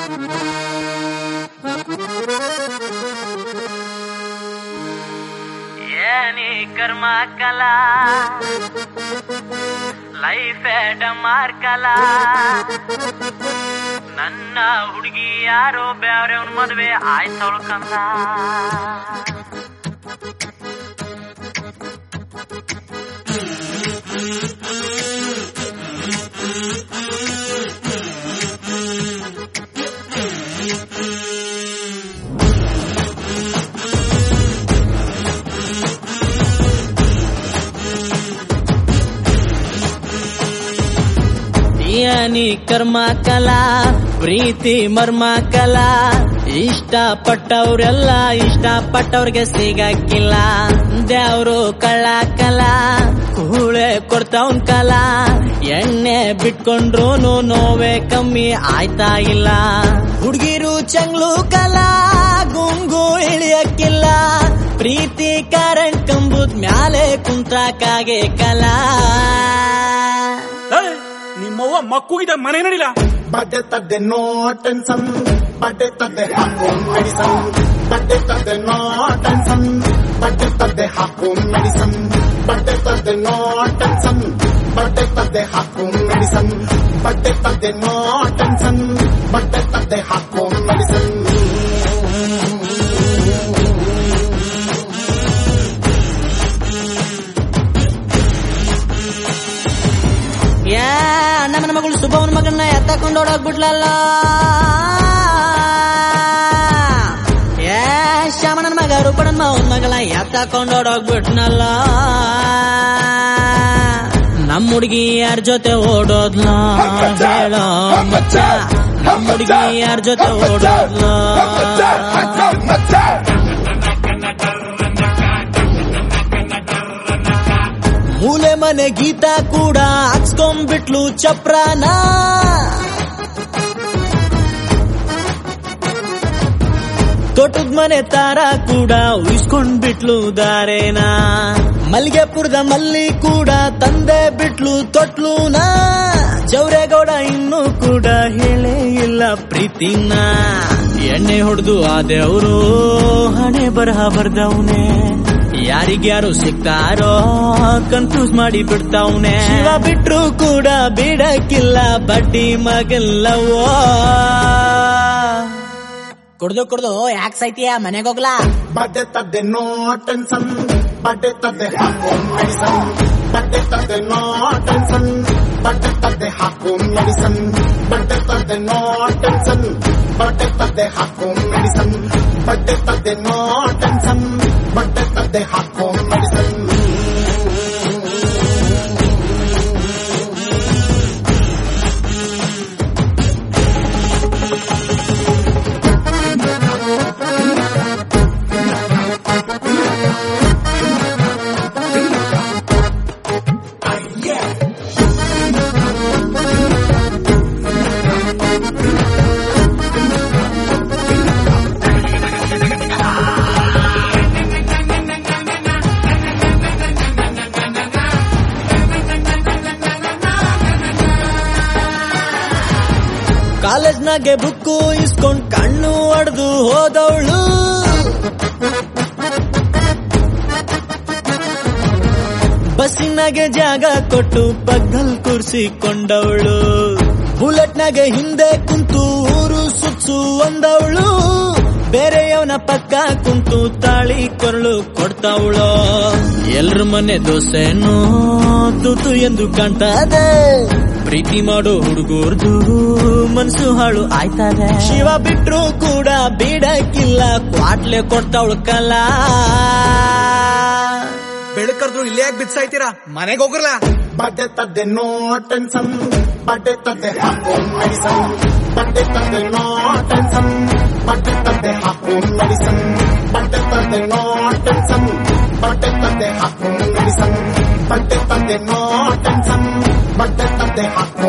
ಏನಿ ಕರ್ಮ ಕಲಾ ಲೈಫ್ ಡಮಾರ್ ಕಲಾ ನನ್ನ ಹುಡುಗಿ ಯಾರೋ ಬ್ಯಾರೆ ಅವ್ನ ಮದುವೆ ಆಯ್ತವಳು ಕಂದ ಏನಿ ಕರ್ಮ ಕಲಾ ಪ್ರೀತಿ ಮರ್ಮ ಕಲಾ ಇಷ್ಟಪಟ್ಟವ್ರೆಲ್ಲ ಇಷ್ಟಪಟ್ಟವ್ರಿಗೆ ಸಿಗಕ್ಕಿಲ್ಲ ದೇವ್ರು ಕಳ್ಳ ಕಲಾ ಕೂಳೆ ಕೊಡ್ತಾವ್ನ್ ಕಲಾ ಎಣ್ಣೆ ಬಿಟ್ಕೊಂಡ್ರು ನೋವೇ ಕಮ್ಮಿ ಆಯ್ತಾ ಇಲ್ಲ ಹುಡುಗಿರು ಚಂಗ್ಲು ಕಲಾ ಗುಂಗು ಇಳಿಯಕ್ಕಿಲ್ಲ ಪ್ರೀತಿ ಕರೆಂಟ್ ಕಂಬುದ್ ಮ್ಯಾಲೆ ಕುಂತಾಕಾಗೆ ಕಲಾ ನಿಮ್ಮವ್ವ ಮಕ್ಕುಗಿದ ಮನೆ ನಡಿಲ್ಲ ಬಡ್ಡೆ ತದ್ದೆ ನೋ ಟೆನ್ಷನ್ ಬಡ್ಡೆ ತದ್ದೆ ಹಾಕು ಮೆಡಿಸನ್ ಬಡ್ಡೆ ತದ್ದೆ ನೋ ಟೆನ್ಷನ್ ಬಡ್ಡೆ ತದ್ದೆ ಹಾಕು ಮೆಡಿಸನ್ ಬಡ್ಡೆ ತದ್ದೆ ನೋ ಟೆನ್ಷನ್ ಬಡ್ಡೆ ತದ್ದೆ ಹಾಕು ಮೆಡಿಸನ್ ಬಡ್ಡೆ ತದ್ದೆ ನೋ ಟೆನ್ಷನ್ ಬಡ್ಡೆ ತದ್ದೆ ಹಾಕು ಮೆಡಿಸನ್ ನಮ್ಮ ಮಗಳು ಸುಬ್ಬವನ ಮಗನ್ನ ಎತ್ತಕೊಂಡು ಓಡೋಗ್ಬಿಟ್ಲಲ್ಲ ಶ್ಯಾಮನನ್ ಮಗ ರೂಪಣನ್ ಮಾವನ್ ಮಗಳ ಎತ್ತಕೊಂಡು ಓಡೋಗ್ಬಿಟ್ನಲ್ಲ ನಮ್ಮ ಹುಡುಗಿ ಯಾರ ಜೊತೆ ಓಡೋದ್ಲ ಹೇಳೋ ಮಚ್ಚ ನಮ್ಮ ಹುಡುಗಿ ಯಾರ ಜೊತೆ ಓಡೋದ್ಲ ಮೂಲೆ ಮನೆ ಗೀತ ಕೂಡ ಹಾಕ್ಸ್ಕೊಂಡ್ಬಿಟ್ಲು ಚಪ್ರಾನ ತೋಟದ ಮನೆ ತಾರ ಕೂಡ ಉಯಿಸ್ಕೊಂಡ್ಬಿಟ್ಲು ದಾರೇನ ಮಲ್ಗೆಪುರದ ಮಲ್ಲಿ ಕೂಡ ತಂದೆ ಬಿಟ್ಲು ತೊಟ್ಲೂನ ಜವರೇಗೌಡ ಇನ್ನೂ ಕೂಡ ಹೇಳೇ ಇಲ್ಲ ಪ್ರೀತಿನ ಎಣ್ಣೆ ಹೊಡೆದು ಆದೆವರು ಹಣೆ ಬರಹ ಬರ್ದವ್ನೆ ಯಾರಿಗ್ಯಾರು ಸಿಗ್ತಾರೋ ಕನ್ಫ್ಯೂಸ್ ಮಾಡಿ ಬಿಡ್ತಾವ್ನೆ ಶಿವ ಬಿಟ್ರು ಕೂಡ ಬಿಡಕ್ಕಿಲ್ಲ ಬಡ್ಡಿ ಮಗಲ್ಲವೋ ಕುಡ್ದು ಯಾಕೆ ಸೈತಿಯ ಮನೆಗೆ ಹೋಗ್ಲಾ ಬಡ್ಡೆ ತದ್ದೆ ನೋ ಟೆನ್ಷನ್ ಬಡ್ಡೆ ತದ್ದೆ ಹಾಕು ಮೆಡಿಸನ್ ಬಡ್ಡೆ ತದ್ದೆ ನೋ ಟೆನ್ಷನ್ ಬಡ್ಡೆ ತದ್ದೆ ಹಾಕು ಮೆಡಿಸನ್ ಬಡ್ಡೆ ತದ್ದೆ ನೋ ಟೆನ್ಷನ್ ಬಡ್ಡೆ ತದ್ದೆ ಹಾಕು ಮೆಡಿಸನ್ ಬಡ್ಡೆ ತದ್ದೆ ನೋ ಟೆನ್ಷನ್ ಬಡ್ಡೆ ತದ್ದೆ ಹಾಕು ಮೆಡಿಸನ್ ಕಾಲೇಜ್ನಾಗೆ ಬುಕ್ಕು ಇಸ್ಕೊಂಡ್ ಕಣ್ಣು ಹೊಡೆದು ಹೋದವಳು ಬಸ್ಸಿನಾಗೆ ಜಾಗ ಕೊಟ್ಟು ಪಕ್ಕದಲ್ಲಿ ಕೂರಿಸಿಕೊಂಡವಳು ಬುಲೆಟ್ನಾಗೆ ಹಿಂದೆ ಕುಂತು ಊರು ಸುತ್ಸು ಅಂದವಳು ಬೇರೆಯವನ ಪಕ್ಕ ಕುಂತು ತಾಳಿ ಕೊರಳು ಕೊಡ್ತಾವಳು ಎಲ್ರ ಮನೆ ದೋಸೆನೋ ತೂತು ಎಂದು ಕಾಣ್ತದೆ ಪ್ರೀತಿ ಮಾಡೋ ಹುಡುಗರ್ದು ಮನ್ಸು ಹಾಳು ಆಯ್ತದೆ ಶಿವ ಬಿಟ್ರು ಕೂಡ ಬಿಡಕ್ಕಿಲ್ಲ ಕ್ವಾಟ್ಲೆ ಕೊಡ್ತಾವಳು ಕಲಾ ಬೆಳಕರ್ದ್ರು ಇಲ್ಲೇ ಯಾಕೆ ಬಿಡ್ಸಾಯ್ತೀರಾ ಮನೆಗೆ ಹೋಗ್ರಲ್ಲ ಬಡ್ಡೆ ತದ್ದೆ ನೋ ಟೆನ್ಷನ್ ಬಡ್ಡೆ ತದ್ದೆ ಹಾಕು ಮೆಡಿಸನ್ ಬಡ್ಡೆ ತದ್ದೆ ನೋ ಟೆನ್ಷನ್ ಬಡ್ಡೆ ತದ್ದೆ ಹಾಕು ಮೆಡಿಸನ್ ಬಡ್ಡೆ ತದ್ದೆ ನೋ ಟೆನ್ಷನ್ ಬಡ್ಡೆ ತದ್ದೆ ಹಾಕು ಮೆಡಿಸನ್ ಬಡ್ಡೆ ತದ್ದೆ ನೋ ಟೆನ್ಷನ್ ಬಡ್ಡೆ ತದ್ದೆ ಹಾಕು